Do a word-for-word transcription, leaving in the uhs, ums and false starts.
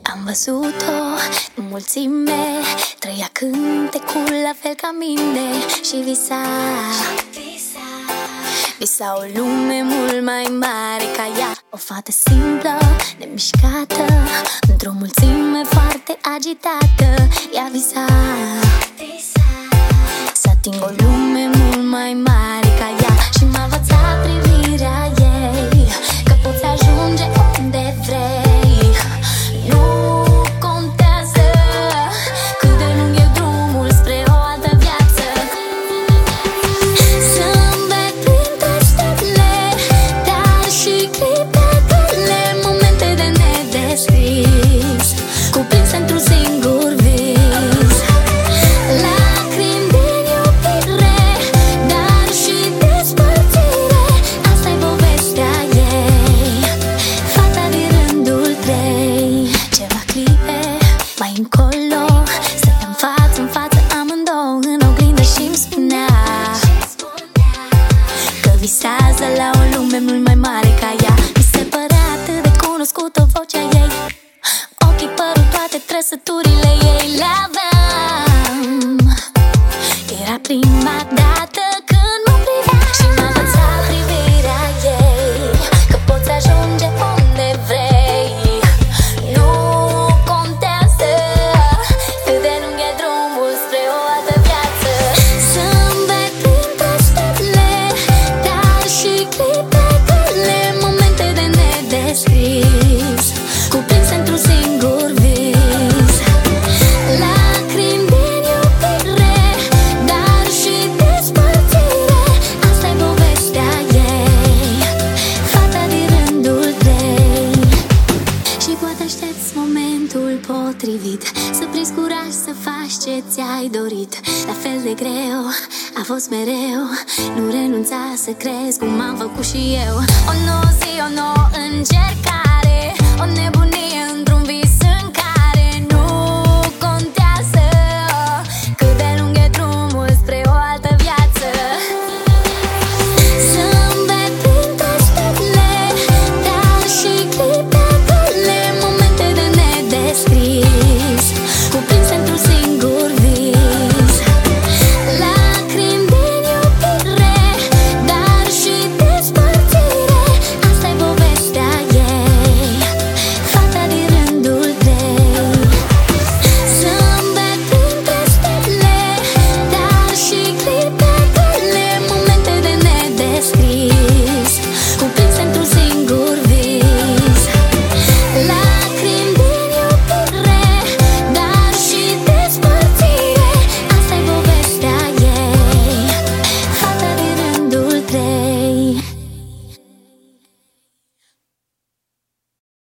Am văzut-o în mulțime, trăia cântecul la fel ca mine și visa Visa o lume mult mai mare ca ea. O fată simplă, nemișcată, într-o mulțime foarte agitată. Ea visa să ating o lume mult mai mare ca ea. Și m-a învățat privirea ei că poți ajunge unde vrei. Nu contează cât de lung e drumul spre o altă viață. Zâmbet printre stele, dar și clipe grele, momente de nedescris, cuprinse într-un singur vis. Lacrimi din iubire, dar și despărțire, asta-i povestea ei, fata din rândul trei. Ceva clipe mai încolo, stăteam față în față amândouă în oglindă și-mi spunea că visează la o lume mult mai mare ca ea. Mi se părea atât de cunoscută vocea ei, ochii, părul, toate trăsăturile ei le aveam. Era prima dată când mă privea și m-a învățat privirea ei că poți ajunge unde vrei. Nu contează cât de lung e drumul spre o altă viață. Zâmbet printre stele, dar și clipe grele, momente de nedescris, cuprinse într-un singur vis. Lacrimi din iubire, dar și despărțire, asta-i povestea ei, fata din rândul trei. Și poate aștepți momentul potrivit să prinzi curaj să faci ce ți-ai dorit. La fel de greu a fost mereu, nu renunța să crezi cum am făcut și eu. O nouă zi, o nouă încercare,